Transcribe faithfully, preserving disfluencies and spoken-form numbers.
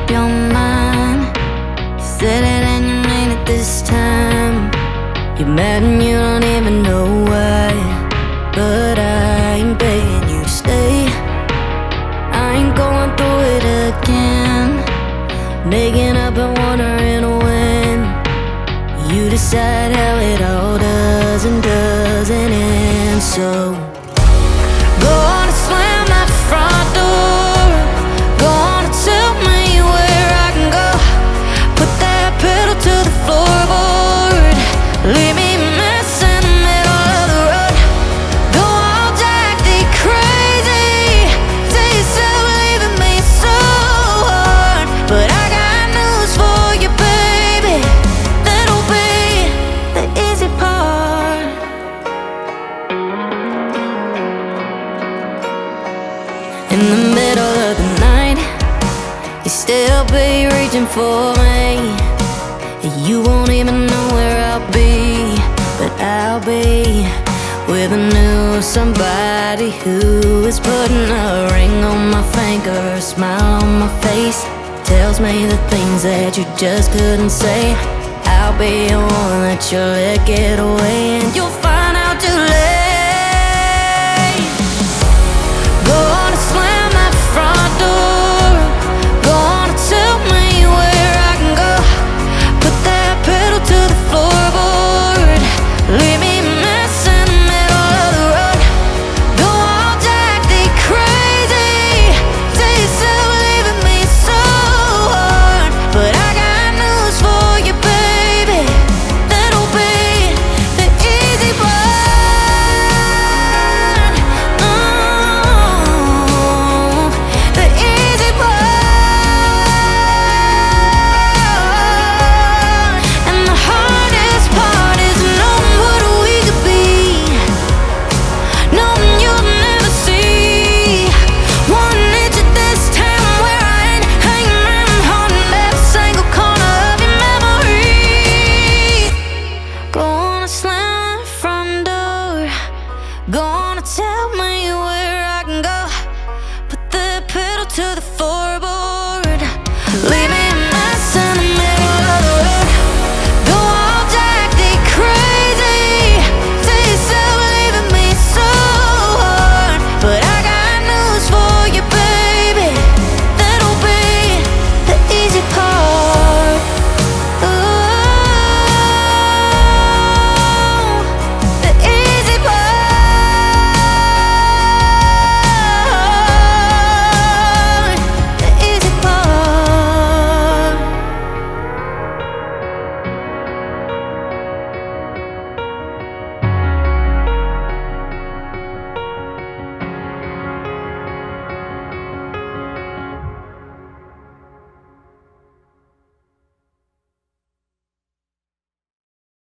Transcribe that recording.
up your mind. You said it and you mean it this time. You're mad and you don't even know why, but I ain't begging you to stay. I ain't going through it again, making up and wondering when you decide how it all does and doesn't end. So go on and slam that front door. Go on and tell me where I can go. Put that pedal to the floorboard. Leave me a mess in the middle of the road. Go all jacked crazy. Say yourself leaving me so hard, but I got news for you, baby. That'll be the easy part. In the middle of the night, you still be reaching for me. You won't even know where I'll be, but I'll be with a new somebody who is putting a ring on my finger, a smile on my face, tells me the things that you just couldn't say. I'll be the one that you let get away, and you'll